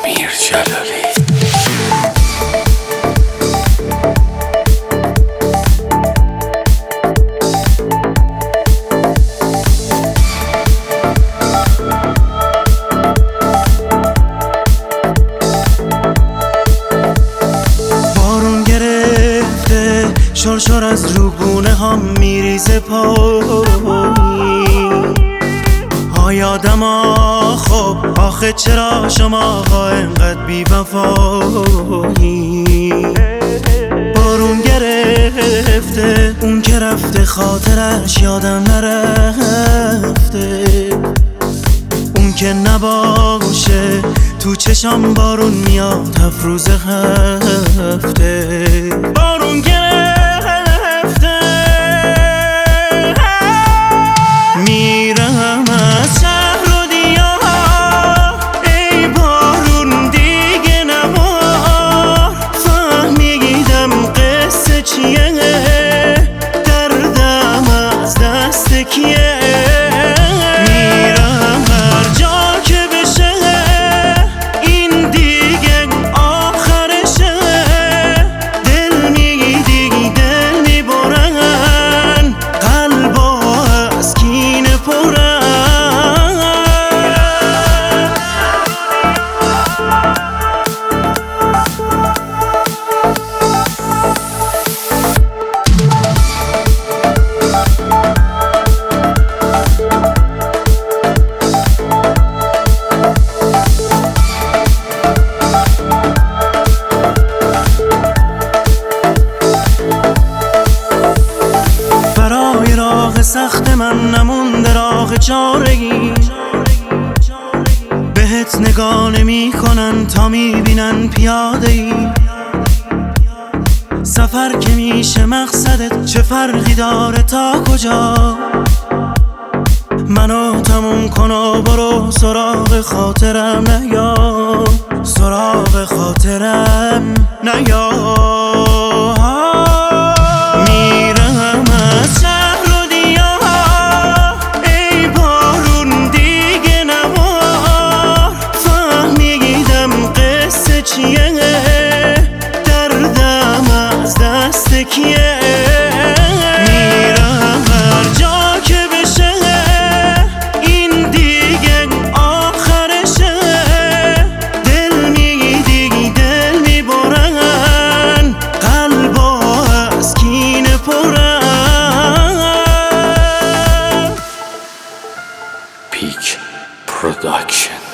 امیر جلالی. بارون گرفته شرشر از روگونه هم میریزه پایی. یادم خب آخه چرا شما اینقدر بی وفایی. بارون گرفته اون که رفته خاطرش یادم نرفته. اون که نباشه تو چشم بارون میاد هفت هفته. بارون گرفته میرم از شهر و دیار. ای بارون دیگه نبار. فهمیدم قصه چیه، دردم از دست کیه. میرم هر جا که بشه این دیگه آخرشه. دل میگی دل میبرن، قلبا از کینه پرن. راه سخت من نمونده راه چارگی. بهت نگاه نمی کنن تا میبینن پیاده ای. سفر که میشه مقصدت چه فرقی داره تا کجا. منو تموم کن و برو سراغ خاطرم نیا. سراغ خاطرم نیا. دردم از دست کیه. میرم هر جا که بشه این دیگه آخرشه. دل میگی دل میبرن، قلبا از کینه پرن. پیک پروداکشن.